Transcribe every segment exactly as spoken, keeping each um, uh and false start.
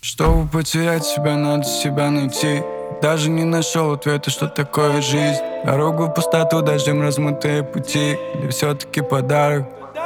Чтобы потерять себя, надо себя найти. Даже не нашел ответа, что такое жизнь. Дорогу в пустоту, дождем размытые пути. Или все-таки подарок?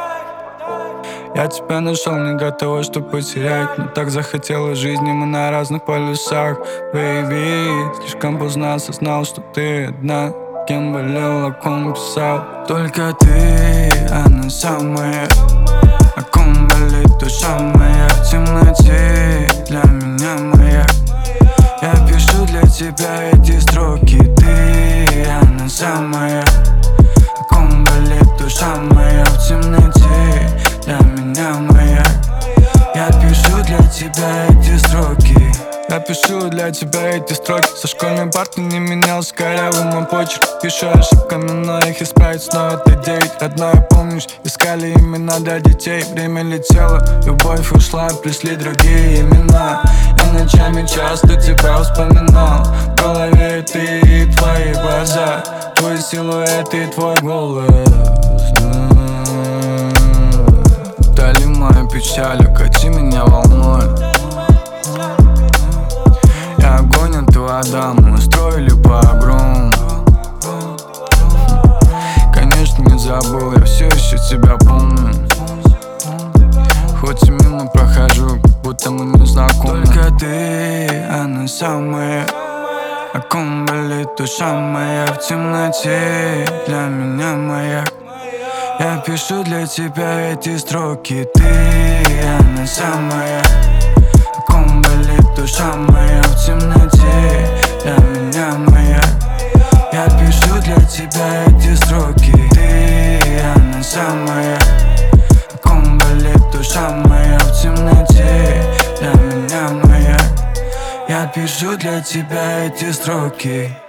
Я тебя нашел не для того, чтобы потерять, но так захотела жизни, мы на разных полюсах. Baby, слишком поздно осознал, что ты одна. Кем болел, о ком писал. Только ты, она самая. О ком болит душа моя в темноте. Для меня моя. Я пишу для тебя эти строки. Ты, она самая. О ком болит душа моя в темноте. Для меня моя. Я пишу для тебя эти строки. Я пишу для тебя эти строки. Со школьной парты не менялся корявый мой почерк. Пишу ошибками, но их исправить снова это девять. Родное, помнишь, искали имена для детей. Время летело, любовь ушла, пришли другие имена. Я ночами часто тебя вспоминал. В голове ты и твои глаза, твой силуэт и твой голос. Вдали мою печаль, укати меня волной. Я огонь, а ты вода, мы устроили погром. Конечно, не забыл, я все еще тебя помню. Хоть и мимо прохожу, как будто мы не знакомы. Только ты, она самая. О ком болит душа моя в темноте. Для меня моя. Я пишу для тебя эти строки. Ты, она самая. О ком болит душа моя в темноте. Для меня моя. Я пишу для тебя эти строки. Ты, она самая. О ком болит душа моя в темноте. Для меня моя. Я пишу для тебя эти строки.